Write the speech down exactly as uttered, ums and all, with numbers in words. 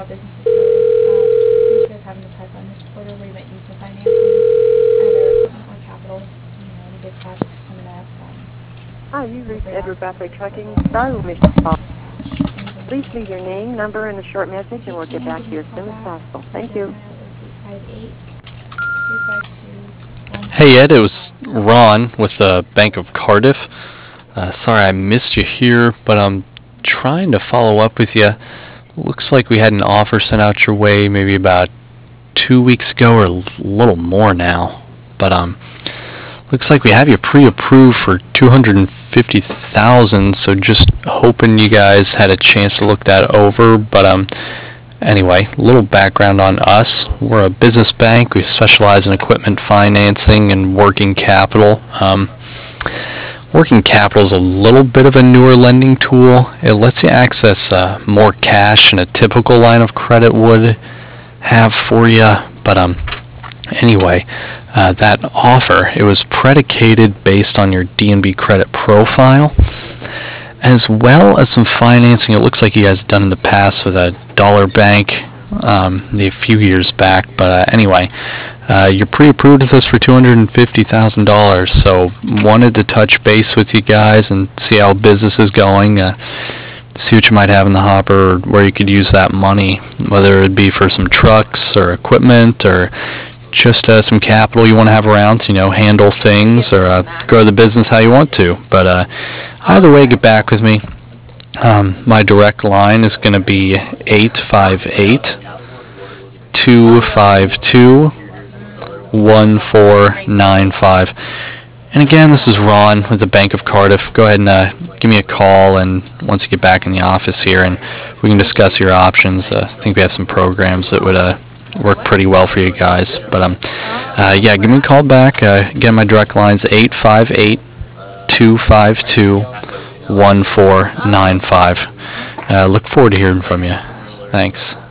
how business is going. Um, what you guys have in the pipeline this quarter where you might need some financing, either equipment or capital, you know, any big projects coming up. Um, Hi, you reached great Edward Bradley opportunity. Trucking. Sorry we missed your call. Please leave your name, number, and a short message, and we'll get back to you as soon as possible. Thank you. Hey Ed, it was Ron with the Bank of Cardiff. Uh, sorry I missed you here, but I'm trying to follow up with you. Looks like we had an offer sent out your way maybe about two weeks ago or a little more now. But um, looks like we have you pre-approved for two hundred fifty thousand dollars, so just hoping you guys had a chance to look that over. But um, anyway, a little background on us. We're a business bank. We specialize in equipment financing and working capital. Um, working capital is a little bit of a newer lending tool. It lets you access uh, more cash than a typical line of credit would have for you. But um, anyway, uh, that offer, it was predicated based on your D N B credit profile, as well as some financing it looks like you guys have done in the past with a Dollar Bank um, a few years back. But uh, anyway, uh, you're pre-approved with us for two hundred fifty thousand dollars, so wanted to touch base with you guys and see how business is going, uh, see what you might have in the hopper or where you could use that money, whether it be for some trucks or equipment or just uh, some capital you want to have around to, you know, handle things or uh, grow the business how you want to. But uh, either way, get back with me. Um, my direct line is going to be eight five eight, two five two, one four nine five. And again, this is Ron with the Bank of Cardiff. Go ahead and uh, give me a call, and once you get back in the office here, and we can discuss your options. Uh, I think we have some programs that would uh, work pretty well for you guys. But um, uh, yeah, give me a call back. Uh, again, my direct line is eight five eight, two five two, one four nine five. Uh, look forward to hearing from you. Thanks.